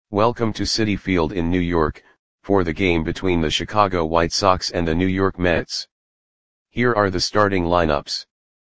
Welcome to Citi Field in New York, for the game between the Chicago White Sox and the New York Mets. Here are the starting lineups.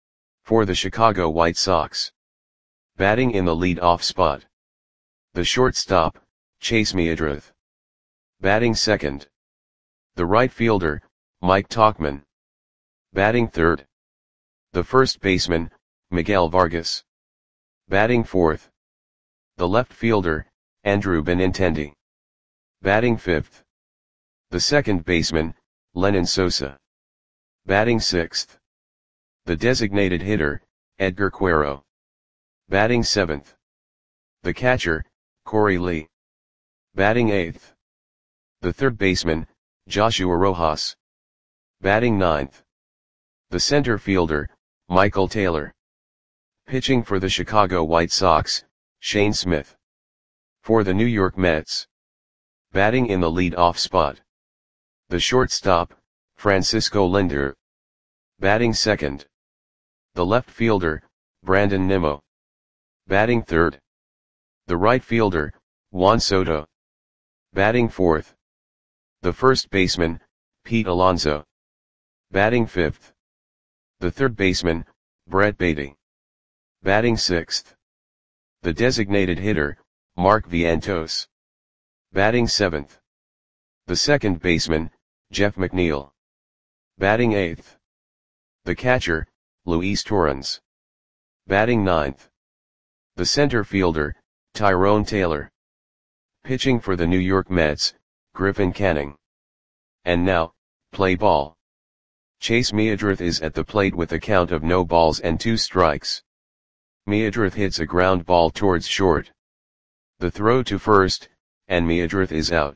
For the Chicago White Sox. Batting in the lead-off spot. The shortstop, Chase Meadrith. Batting second. The right fielder, Mike Tauchman. Batting third. The first baseman, Miguel Vargas. Batting fourth. The left fielder, Andrew Benintendi. Batting fifth. The second baseman, Lenyn Sosa. Batting sixth. The designated hitter, Edgar Quero. Batting seventh. The catcher, Korey Lee. Batting eighth. The third baseman, Joshua Rojas. Batting ninth. The center fielder, Michael Taylor. Pitching for the Chicago White Sox, Shane Smith. For the New York Mets. Batting in the lead-off spot. The shortstop, Francisco Lindor. Batting second. The left fielder, Brandon Nimmo. Batting third. The right fielder, Juan Soto. Batting fourth. The first baseman, Pete Alonso. Batting fifth. The third baseman, Brett Baty. Batting sixth. The designated hitter, Mark Vientos. Batting seventh. The second baseman, Jeff McNeil. Batting eighth. The catcher, Luis Torrens. Batting ninth. The center fielder, Tyrone Taylor. Pitching for the New York Mets, Griffin Canning. And now, play ball. Chase Meadrith is at the plate with a count of no balls and 2 strikes. Meadrith hits a ground ball towards short. The throw to first, and Meadrith is out.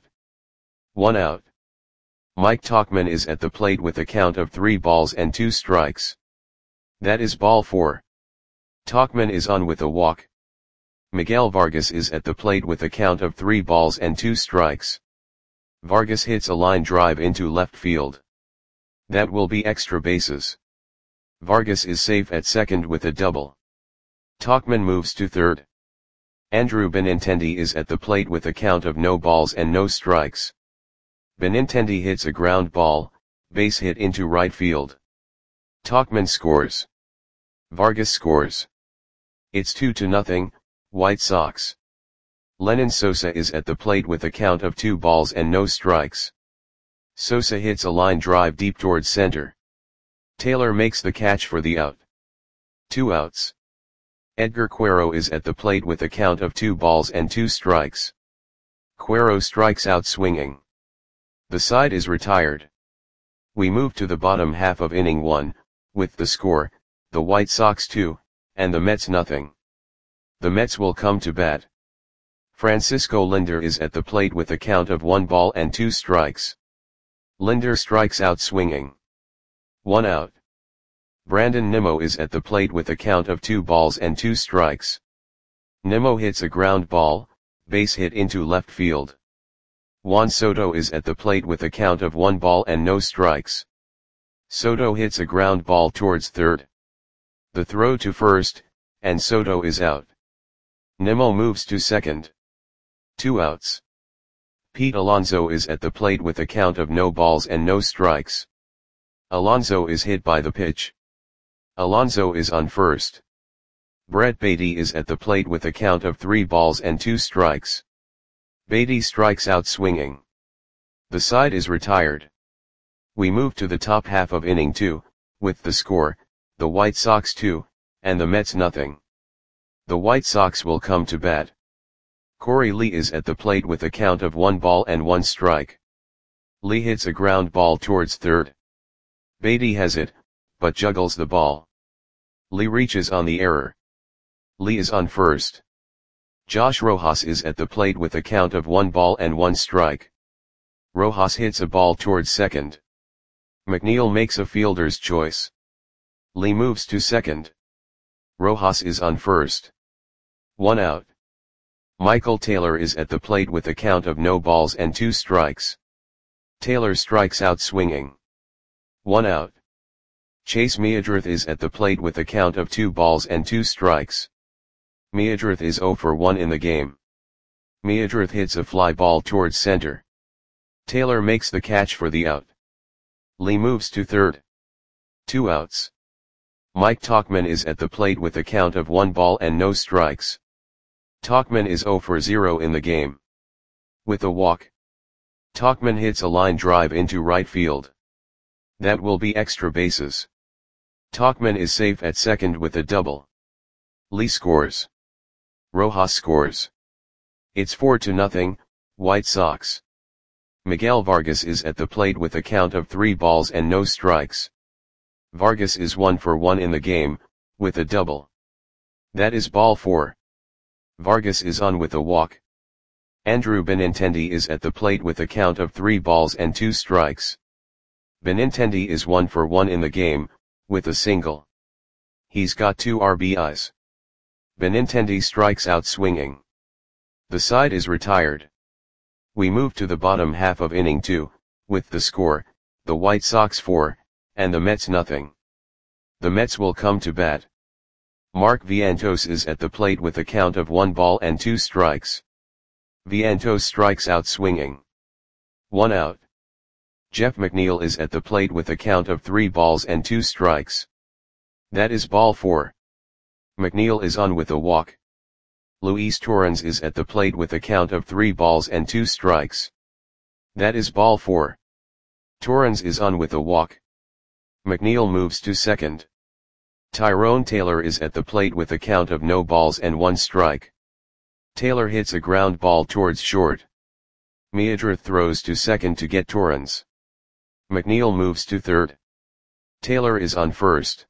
1 out. Mike Tauchman is at the plate with a count of 3 balls and 2 strikes. That is ball 4. Tauchman is on with a walk. Miguel Vargas is at the plate with a count of 3 balls and 2 strikes. Vargas hits a line drive into left field. That will be extra bases. Vargas is safe at second with a double. Tauchman moves to third. Andrew Benintendi is at the plate with a count of no balls and no strikes. Benintendi hits a ground ball, base hit into right field. Tauchman scores. Vargas scores. It's 2-0, White Sox. Lenyn Sosa is at the plate with a count of 2 balls and no strikes. Sosa hits a line drive deep towards center. Taylor makes the catch for the out. 2 outs. Edgar Quero is at the plate with a count of 2 balls and 2 strikes. Quero strikes out swinging. The side is retired. We move to the bottom half of inning 1, with the score, the White Sox 2, and the Mets nothing. The Mets will come to bat. Francisco Lindor is at the plate with a count of 1 ball and 2 strikes. Lindor strikes out swinging. 1 out. Brandon Nimmo is at the plate with a count of 2 balls and 2 strikes. Nimmo hits a ground ball, base hit into left field. Juan Soto is at the plate with a count of 1 ball and no strikes. Soto hits a ground ball towards third. The throw to first, and Soto is out. Nimmo moves to second. 2 outs. Pete Alonso is at the plate with a count of no balls and no strikes. Alonso is hit by the pitch. Alonso is on first. Brett Baty is at the plate with a count of 3 balls and 2 strikes. Baty strikes out swinging. The side is retired. We move to the top half of inning 2, with the score, the White Sox 2, and the Mets nothing. The White Sox will come to bat. Korey Lee is at the plate with a count of 1 ball and 1 strike. Lee hits a ground ball towards third. Baty has it, but juggles the ball. Lee reaches on the error. Lee is on first. Josh Rojas is at the plate with a count of 1 ball and 1 strike. Rojas hits a ball towards second. McNeil makes a fielder's choice. Lee moves to second. Rojas is on first. 1 out. Michael Taylor is at the plate with a count of no balls and 2 strikes. Taylor strikes out swinging. 1 out. Chase Meadrith is at the plate with a count of 2 balls and 2 strikes. Meadrith is 0 for 1 in the game. Meadrith hits a fly ball towards center. Taylor makes the catch for the out. Lee moves to third. 2 outs. Mike Tauchman is at the plate with a count of 1 ball and no strikes. Tauchman is 0 for 0 in the game. With a walk, Tauchman hits a line drive into right field. That will be extra bases. Tauchman is safe at second with a double. Lee scores. Rojas scores. It's 4-0, White Sox. Miguel Vargas is at the plate with a count of 3 balls and no strikes. Vargas is 1 for 1 in the game, with a double. That is ball 4. Vargas is on with a walk. Andrew Benintendi is at the plate with a count of 3 balls and 2 strikes. Benintendi is 1 for 1 in the game, with a single. He's got 2 RBIs. Benintendi strikes out swinging. The side is retired. We move to the bottom half of inning 2, with the score, the White Sox 4, and the Mets nothing. The Mets will come to bat. Mark Vientos is at the plate with a count of 1 ball and 2 strikes. Vientos strikes out swinging. 1 out. Jeff McNeil is at the plate with a count of 3 balls and 2 strikes. That is ball 4. McNeil is on with a walk. Luis Torrens is at the plate with a count of 3 balls and 2 strikes. That is ball 4. Torrens is on with a walk. McNeil moves to second. Tyrone Taylor is at the plate with a count of no balls and 1 strike. Taylor hits a ground ball towards short. Meadrith throws to second to get Torrens. McNeil moves to third. Taylor is on first.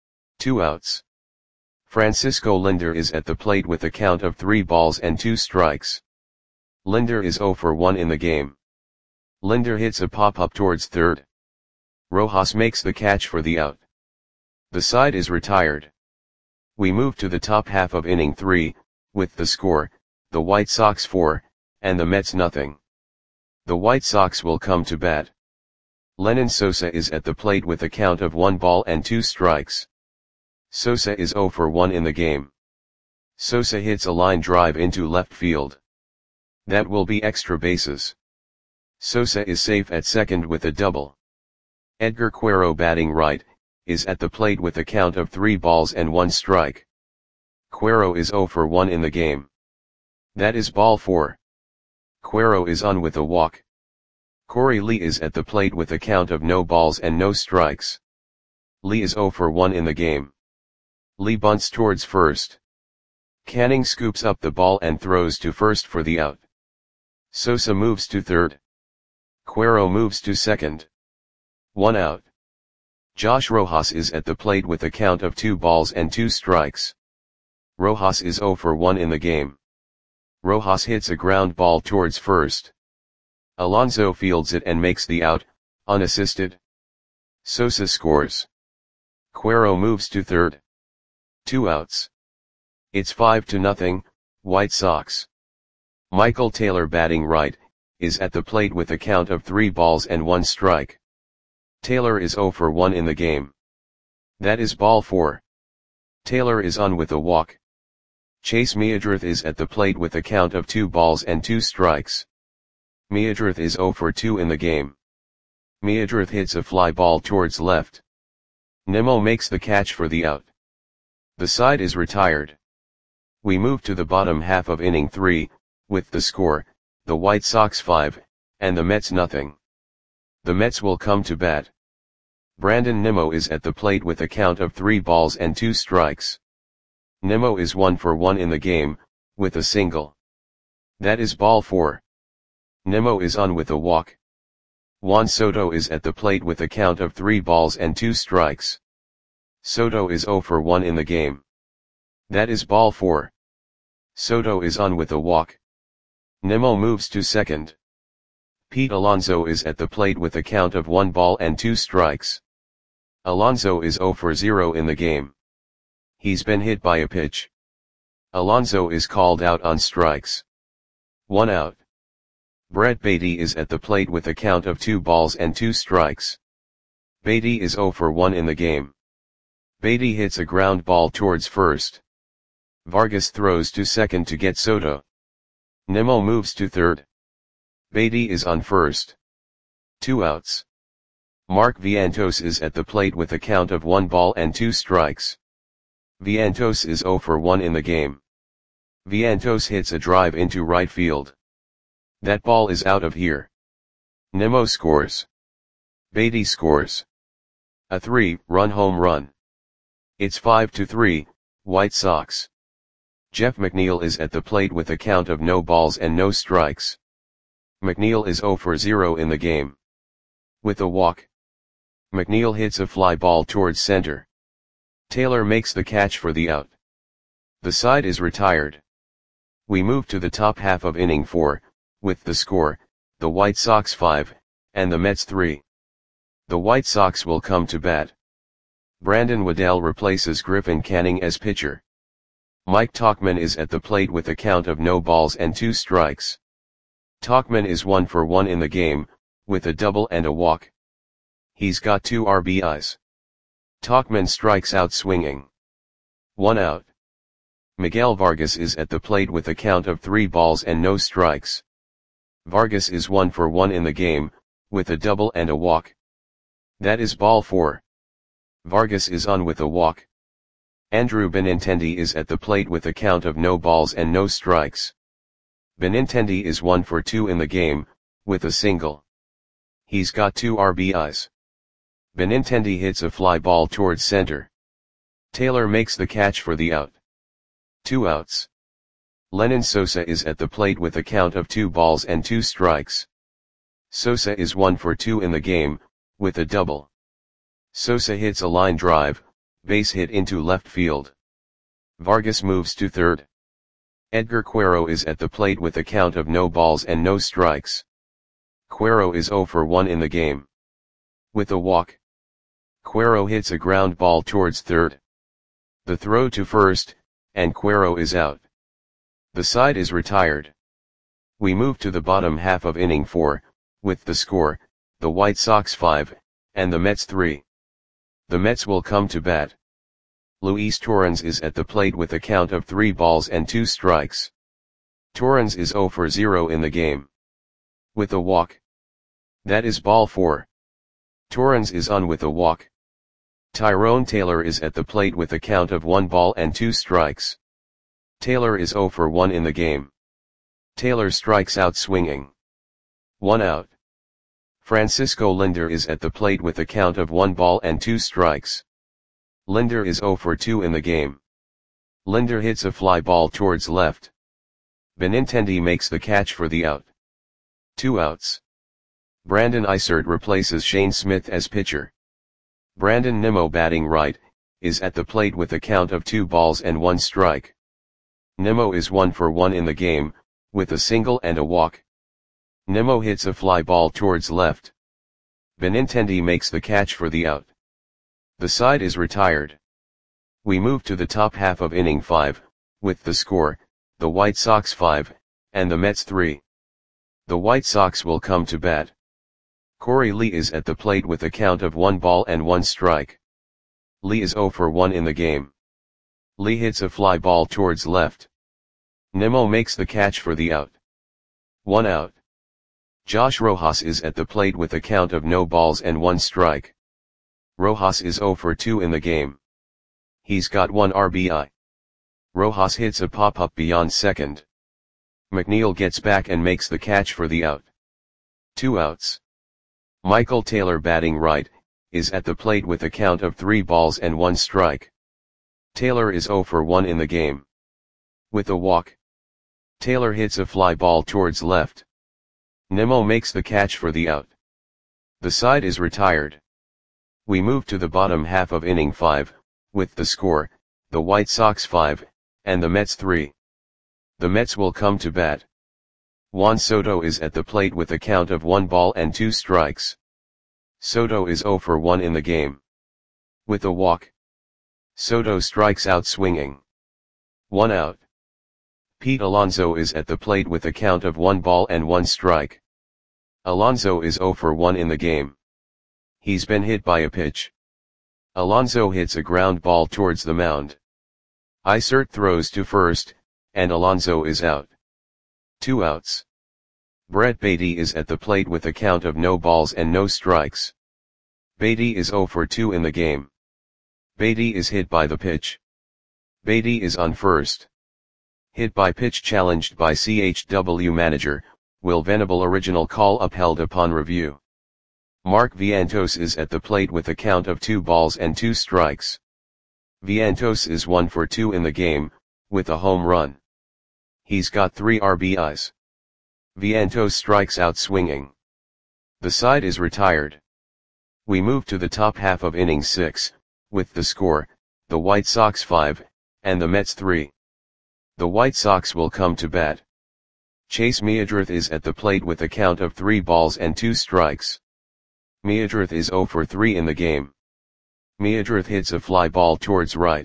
2 outs. Francisco Lindor is at the plate with a count of 3 balls and 2 strikes. Lindor is 0 for 1 in the game. Lindor hits a pop-up towards third. Rojas makes the catch for the out. The side is retired. We move to the top half of inning 3, with the score, the White Sox 4, and the Mets nothing. The White Sox will come to bat. Lenyn Sosa is at the plate with a count of 1 ball and 2 strikes. Sosa is 0 for 1 in the game. Sosa hits a line drive into left field. That will be extra bases. Sosa is safe at second with a double. Edgar Quero batting right, is at the plate with a count of 3 balls and 1 strike. Quero is 0 for 1 in the game. That is ball 4. Quero is on with a walk. Corey Lee is at the plate with a count of no balls and no strikes. Lee is 0 for 1 in the game. Lee bunts towards first. Canning scoops up the ball and throws to first for the out. Sosa moves to third. Quero moves to second. 1 out. Josh Rojas is at the plate with a count of 2 balls and 2 strikes. Rojas is 0 for 1 in the game. Rojas hits a ground ball towards first. Alonso fields it and makes the out, unassisted. Sosa scores. Quero moves to third. 2 outs. It's 5-0, White Sox. Michael Taylor batting right, is at the plate with a count of 3 balls and 1 strike. Taylor is 0 for 1 in the game. That is ball 4. Taylor is on with a walk. Chase Meadrith is at the plate with a count of 2 balls and 2 strikes. Meadrith is 0 for 2 in the game. Meadrith hits a fly ball towards left. Nimmo makes the catch for the out. The side is retired. We move to the bottom half of inning 3, with the score, the White Sox 5, and the Mets nothing. The Mets will come to bat. Brandon Nimmo is at the plate with a count of 3 balls and 2 strikes. Nimmo is 1 for 1 in the game, with a single. That is ball 4. Nimmo is on with a walk. Juan Soto is at the plate with a count of 3 balls and 2 strikes. Soto is 0 for 1 in the game. That is ball 4. Soto is on with a walk. Nimmo moves to second. Pete Alonso is at the plate with a count of 1 ball and 2 strikes. Alonso is 0 for 0 in the game. He's been hit by a pitch. Alonso is called out on strikes. 1 out. Brett Baty is at the plate with a count of 2 balls and 2 strikes. Baty is 0 for 1 in the game. Baty hits a ground ball towards first. Vargas throws to second to get Soto. Nimmo moves to third. Beatty is on first. 2 outs. Mark Vientos is at the plate with a count of 1 ball and 2 strikes. Vientos is 0 for 1 in the game. Vientos hits a drive into right field. That ball is out of here. Nimmo scores. Beatty scores. A 3-run home run. It's 5-3, White Sox. Jeff McNeil is at the plate with a count of no balls and no strikes. McNeil is 0 for 0 in the game. With a walk. McNeil hits a fly ball towards center. Taylor makes the catch for the out. The side is retired. We move to the top half of inning 4, with the score, the White Sox 5, and the Mets 3. The White Sox will come to bat. Brandon Waddell replaces Griffin Canning as pitcher. Mike Tauchman is at the plate with a count of no balls and 2 strikes. Tauchman is 1 for 1 in the game, with a double and a walk. He's got 2 RBIs. Tauchman strikes out swinging. 1 out. Miguel Vargas is at the plate with a count of 3 balls and no strikes. Vargas is 1 for 1 in the game, with a double and a walk. That is ball 4. Vargas is on with a walk. Andrew Benintendi is at the plate with a count of no balls and no strikes. Benintendi is 1 for 2 in the game, with a single. He's got 2 RBIs. Benintendi hits a fly ball towards center. Taylor makes the catch for the out. 2 outs. Lenyn Sosa is at the plate with a count of 2 balls and 2 strikes. Sosa is 1 for 2 in the game, with a double. Sosa hits a line drive, base hit into left field. Vargas moves to third. Edgar Quero is at the plate with a count of no balls and no strikes. Quero is 0 for 1 in the game. With a walk. Quero hits a ground ball towards third. The throw to first, and Quero is out. The side is retired. We move to the bottom half of inning 4, with the score, the White Sox 5, and the Mets 3. The Mets will come to bat. Luis Torrens is at the plate with a count of 3 balls and 2 strikes. Torrens is 0 for 0 in the game. With a walk. That is ball 4. Torrens is on with a walk. Tyrone Taylor is at the plate with a count of 1 ball and 2 strikes. Taylor is 0 for 1 in the game. Taylor strikes out swinging. 1 out. Francisco Linder is at the plate with a count of 1 ball and 2 strikes. Linder is 0 for 2 in the game. Linder hits a fly ball towards left. Benintendi makes the catch for the out. 2 outs. Brandon Isert replaces Shane Smith as pitcher. Brandon Nimmo, batting right, is at the plate with a count of 2 balls and 1 strike. Nimmo is 1 for 1 in the game, with a single and a walk. Nimmo hits a fly ball towards left. Benintendi makes the catch for the out. The side is retired. We move to the top half of inning 5, with the score, the White Sox 5, and the Mets 3. The White Sox will come to bat. Corey Lee is at the plate with a count of 1 ball and 1 strike. Lee is 0 for 1 in the game. Lee hits a fly ball towards left. Nimmo makes the catch for the out. 1 out. Josh Rojas is at the plate with a count of no balls and 1 strike. Rojas is 0 for 2 in the game. He's got 1 RBI. Rojas hits a pop-up beyond second. McNeil gets back and makes the catch for the out. 2 outs. Michael Taylor, batting right, is at the plate with a count of 3 balls and 1 strike. Taylor is 0 for 1 in the game. With a walk. Taylor hits a fly ball towards left. Nimmo makes the catch for the out. The side is retired. We move to the bottom half of inning 5, with the score, the White Sox 5, and the Mets 3. The Mets will come to bat. Juan Soto is at the plate with a count of 1 ball and 2 strikes. Soto is 0 for 1 in the game. With a walk. Soto strikes out swinging. 1 out. Pete Alonso is at the plate with a count of 1 ball and 1 strike. Alonso is 0 for 1 in the game. He's been hit by a pitch. Alonso hits a ground ball towards the mound. Isert throws to first, and Alonso is out. 2 outs. Brett Baty is at the plate with a count of no balls and no strikes. Baty is 0 for 2 in the game. Baty is hit by the pitch. Baty is on first. Hit by pitch challenged by CHW manager, Will Venable, original call upheld upon review. Mark Vientos is at the plate with a count of 2 balls and 2 strikes. Vientos is 1 for 2 in the game, with a home run. He's got 3 RBIs. Vientos strikes out swinging. The side is retired. We move to the top half of inning 6, with the score, the White Sox 5, and the Mets 3. The White Sox will come to bat. Chase Meadrith is at the plate with a count of 3 balls and 2 strikes. Meadrith is 0 for 3 in the game. Meadrith hits a fly ball towards right.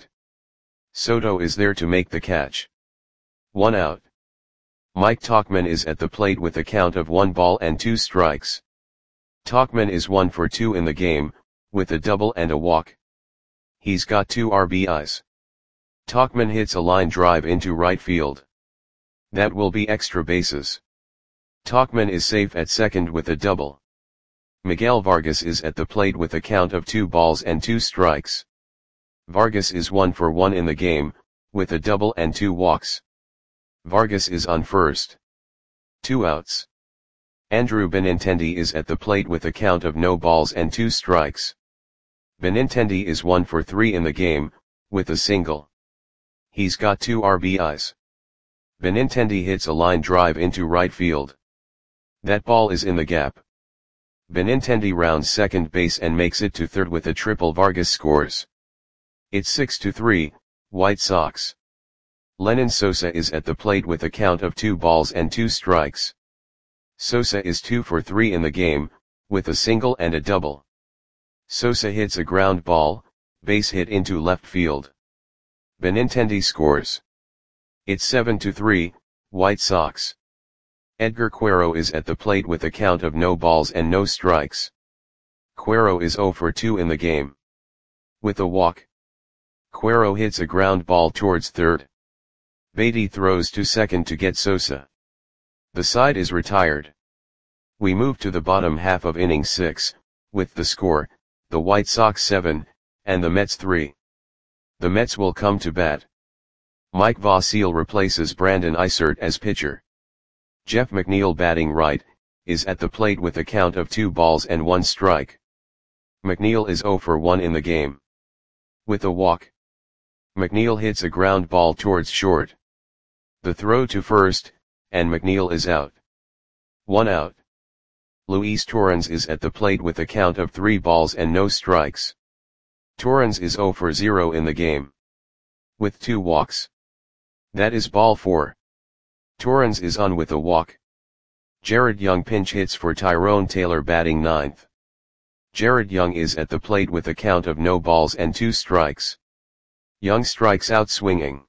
Soto is there to make the catch. 1 out. Mike Tauchman is at the plate with a count of 1 ball and 2 strikes. Tauchman is 1 for 2 in the game, with a double and a walk. He's got 2 RBIs. Tauchman hits a line drive into right field. That will be extra bases. Tauchman is safe at second with a double. Miguel Vargas is at the plate with a count of 2 balls and 2 strikes. Vargas is 1 for 1 in the game, with a double and 2 walks. Vargas is on first. 2 outs. Andrew Benintendi is at the plate with a count of no balls and 2 strikes. Benintendi is 1 for 3 in the game, with a single. He's got 2 RBIs. Benintendi hits a line drive into right field. That ball is in the gap. Benintendi rounds second base and makes it to third with a triple. Vargas scores. It's 6-3, White Sox. Lenyn Sosa is at the plate with a count of 2 balls and 2 strikes. Sosa is 2 for 3 in the game, with a single and a double. Sosa hits a ground ball, base hit into left field. Benintendi scores. It's 7-3, White Sox. Edgar Quero is at the plate with a count of no balls and no strikes. Quero is 0 for 2 in the game. With a walk. Quero hits a ground ball towards third. Baty throws to second to get Sosa. The side is retired. We move to the bottom half of inning 6, with the score, the White Sox 7, and the Mets 3. The Mets will come to bat. Mike Vasil replaces Brandon Isert as pitcher. Jeff McNeil, batting right, is at the plate with a count of 2 balls and 1 strike. McNeil is 0 for 1 in the game. With a walk. McNeil hits a ground ball towards short. The throw to first, and McNeil is out. 1 out. Luis Torrens is at the plate with a count of 3 balls and no strikes. Torrens is 0 for 0 in the game. With 2 walks. That is ball 4. Torrens is on with a walk. Jared Young pinch hits for Tyrone Taylor, batting 9th. Jared Young is at the plate with a count of no balls and 2 strikes. Young strikes out swinging.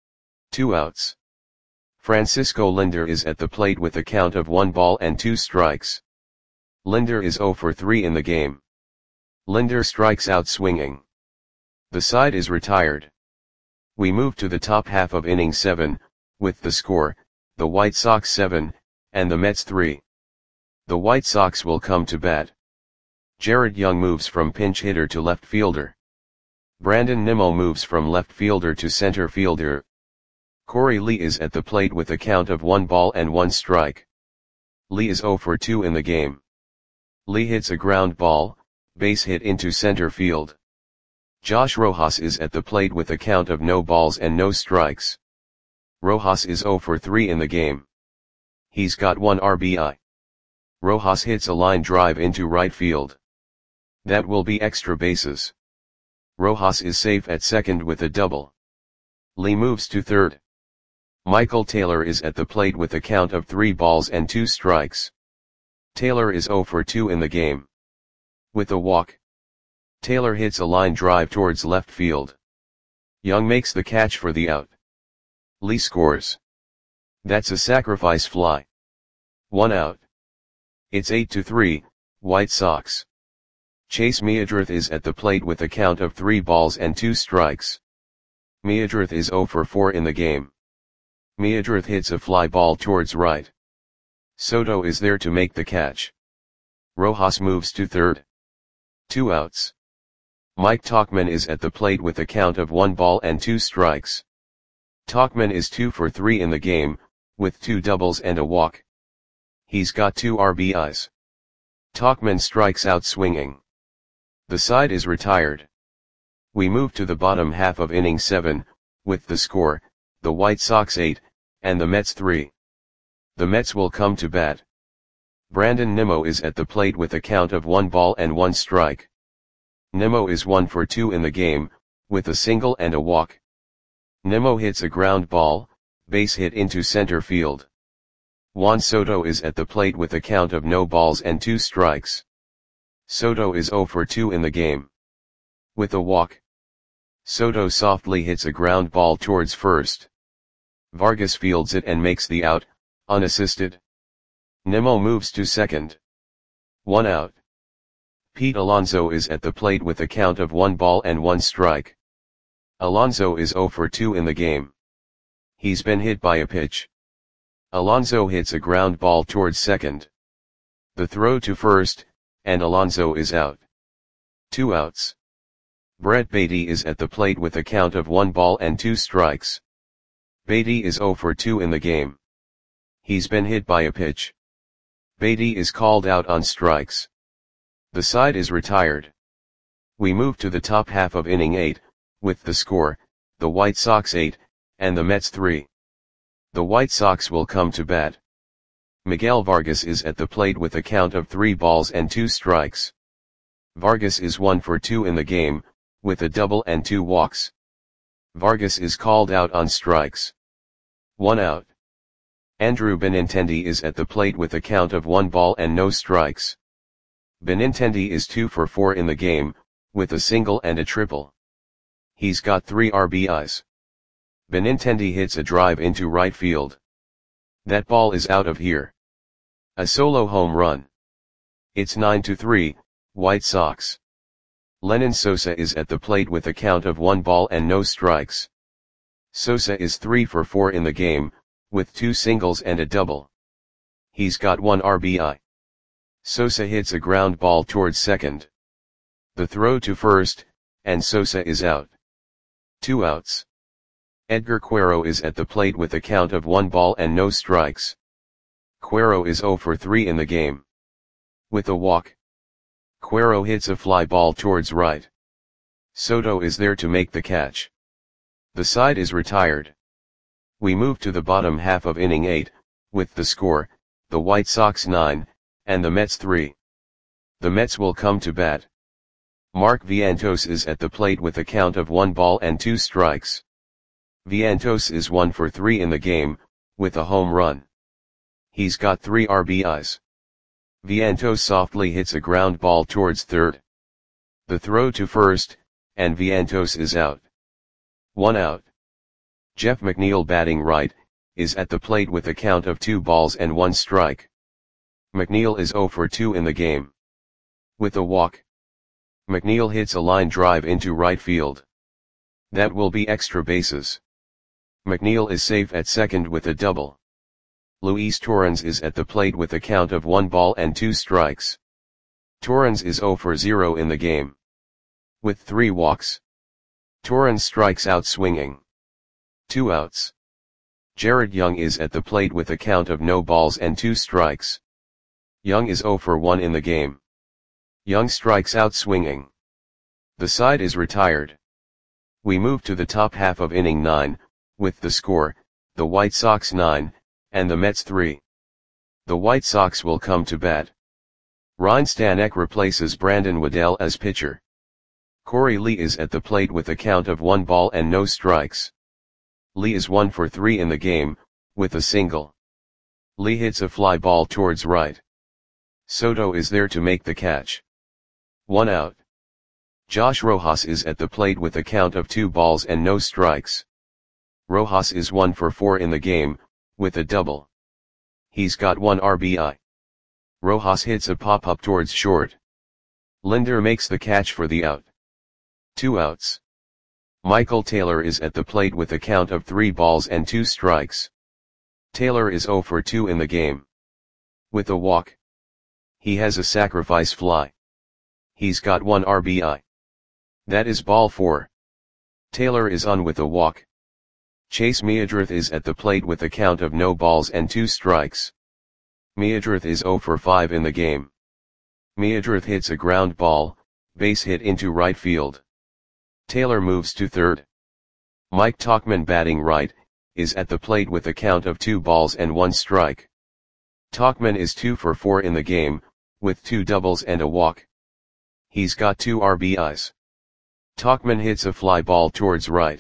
2 outs. Francisco Lindor is at the plate with a count of 1 ball and 2 strikes. Lindor is 0 for 3 in the game. Lindor strikes out swinging. The side is retired. We move to the top half of inning 7, with the score, the White Sox 7, and the Mets 3. The White Sox will come to bat. Jared Young moves from pinch hitter to left fielder. Brandon Nimmo moves from left fielder to center fielder. Corey Lee is at the plate with a count of 1 ball and 1 strike. Lee is 0 for 2 in the game. Lee hits a ground ball, base hit into center field. Josh Rojas is at the plate with a count of no balls and no strikes. Rojas is 0 for 3 in the game. He's got 1 RBI. Rojas hits a line drive into right field. That will be extra bases. Rojas is safe at second with a double. Lee moves to third. Michael Taylor is at the plate with a count of 3 balls and 2 strikes. Taylor is 0 for 2 in the game. With a walk. Taylor hits a line drive towards left field. Young makes the catch for the out. Lee scores. That's a sacrifice fly. 1 out. It's 8-3, White Sox. Chase Meadrith is at the plate with a count of 3 balls and 2 strikes. Meadrith is 0 for 4 in the game. Meadrith hits a fly ball towards right. Soto is there to make the catch. Rojas moves to third. 2 outs. Mike Tauchman is at the plate with a count of 1 ball and 2 strikes. Tauchman is 2 for 3 in the game, with 2 doubles and a walk. He's got 2 RBIs. Tauchman strikes out swinging. The side is retired. We move to the bottom half of inning 7, with the score, the White Sox 8, and the Mets 3. The Mets will come to bat. Brandon Nimmo is at the plate with a count of 1 ball and 1 strike. Nimmo is 1 for 2 in the game, with a single and a walk. Nimmo hits a ground ball, base hit into center field. Juan Soto is at the plate with a count of no balls and 2 strikes. Soto is 0 for 2 in the game. With a walk. Soto softly hits a ground ball towards first. Vargas fields it and makes the out, unassisted. Nimmo moves to second. 1 out. Pete Alonso is at the plate with a count of 1 ball and 1 strike. Alonso is 0 for 2 in the game. He's been hit by a pitch. Alonso hits a ground ball towards second. The throw to first, and Alonso is out. 2 outs. Brett Baty is at the plate with a count of 1 ball and 2 strikes. Baty is 0 for 2 in the game. He's been hit by a pitch. Baty is called out on strikes. The side is retired. We move to the top half of inning 8, with the score, the White Sox 8, and the Mets 3. The White Sox will come to bat. Miguel Vargas is at the plate with a count of 3 balls and 2 strikes. Vargas is 1 for 2 in the game, with a double and 2 walks. Vargas is called out on strikes. 1 out. Andrew Benintendi is at the plate with a count of 1 ball and no strikes. Benintendi is 2 for 4 in the game, with a single and a triple. He's got 3 RBIs. Benintendi hits a drive into right field. That ball is out of here. A solo home run. It's 9-3, White Sox. Lenyn Sosa is at the plate with a count of 1 ball and no strikes. Sosa is 3 for 4 in the game, with 2 singles and a double. He's got 1 RBI. Sosa hits a ground ball towards second. The throw to first, and Sosa is out. 2 outs. Edgar Quero is at the plate with a count of 1 ball and no strikes. Quero is 0 for 3 in the game. With a walk. Quero hits a fly ball towards right. Soto is there to make the catch. The side is retired. We move to the bottom half of inning 8, with the score, the White Sox 9, and the Mets 3. The Mets will come to bat. Mark Vientos is at the plate with a count of 1 ball and 2 strikes. Vientos is 1 for 3 in the game, with a home run. He's got 3 RBIs. Vientos softly hits a ground ball towards third. The throw to first, and Vientos is out. 1 out. Jeff McNeil batting right, is at the plate with a count of 2 balls and 1 strike. McNeil is 0 for 2 in the game. With a walk. McNeil hits a line drive into right field. That will be extra bases. McNeil is safe at second with a double. Luis Torrens is at the plate with a count of 1 ball and 2 strikes. Torrens is 0 for 0 in the game. With 3 walks. Torrens strikes out swinging. 2 outs. Jared Young is at the plate with a count of no balls and 2 strikes. Young is 0 for 1 in the game. Young strikes out swinging. The side is retired. We move to the top half of inning 9, with the score, the White Sox 9, and the Mets 3. The White Sox will come to bat. Ryan Stanek replaces Brandon Waddell as pitcher. Corey Lee is at the plate with a count of 1 ball and no strikes. Lee is 1 for 3 in the game, with a single. Lee hits a fly ball towards right. Soto is there to make the catch. 1 out. Josh Rojas is at the plate with a count of 2 balls and no strikes. Rojas is 1 for 4 in the game, with a double. He's got 1 RBI. Rojas hits a pop-up towards short. Linder makes the catch for the out. 2 outs. Michael Taylor is at the plate with a count of 3 balls and 2 strikes. Taylor is 0 for 2 in the game. With a walk. He has a sacrifice fly. He's got 1 RBI. That is ball 4. Taylor is on with a walk. Chase Meadrith is at the plate with a count of no balls and 2 strikes. Meadrith is 0 for 5 in the game. Meadrith hits a ground ball, base hit into right field. Taylor moves to third. Mike Tauchman, batting right, is at the plate with a count of 2 balls and 1 strike. Tauchman is 2 for 4 in the game, with 2 doubles and a walk. He's got 2 RBIs. Tauchman hits a fly ball towards right.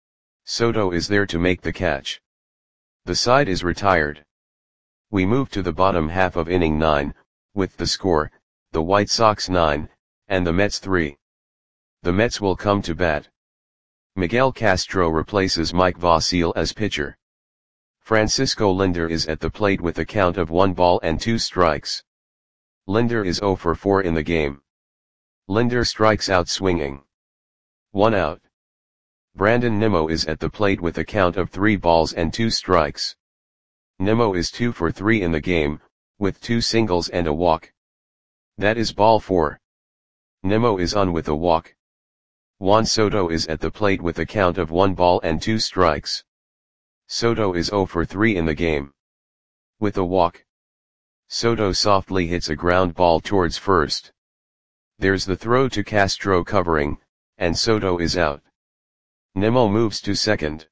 Soto is there to make the catch. The side is retired. We move to the bottom half of inning 9, with the score, the White Sox 9, and the Mets 3. The Mets will come to bat. Miguel Castro replaces Mike Vasil as pitcher. Francisco Lindor is at the plate with a count of 1 ball and 2 strikes. Lindor is 0 for 4 in the game. Lindor strikes out swinging. 1 out. Brandon Nimmo is at the plate with a count of 3 balls and 2 strikes. Nimmo is 2 for 3 in the game, with 2 singles and a walk. That is ball 4. Nimmo is on with a walk. Juan Soto is at the plate with a count of 1 ball and 2 strikes. Soto is 0 for 3 in the game. With a walk. Soto softly hits a ground ball towards first. There's the throw to Castro covering, and Soto is out. Nimmo moves to second.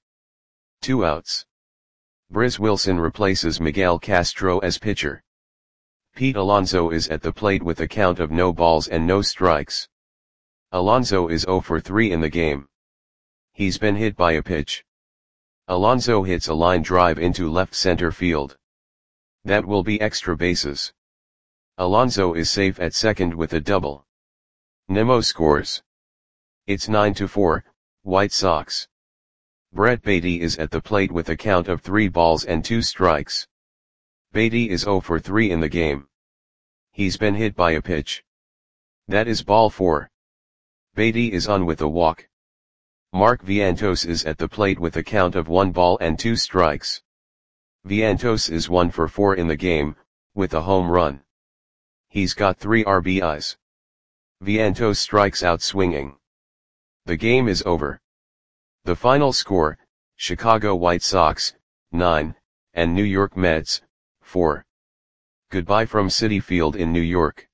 2 outs. Briz Wilson replaces Miguel Castro as pitcher. Pete Alonso is at the plate with a count of no balls and no strikes. Alonso is 0 for 3 in the game. He's been hit by a pitch. Alonso hits a line drive into left center field. That will be extra bases. Alonso is safe at second with a double. Nimmo scores. It's 9-4, White Sox. Brett Baty is at the plate with a count of 3 balls and 2 strikes. Baty is 0 for 3 in the game. He's been hit by a pitch. That is ball 4. Baty is on with a walk. Mark Vientos is at the plate with a count of 1 ball and 2 strikes. Vientos is 1 for 4 in the game, with a home run. He's got 3 RBIs. Vientos strikes out swinging. The game is over. The final score, Chicago White Sox, 9, and New York Mets, 4. Goodbye from Citi Field in New York.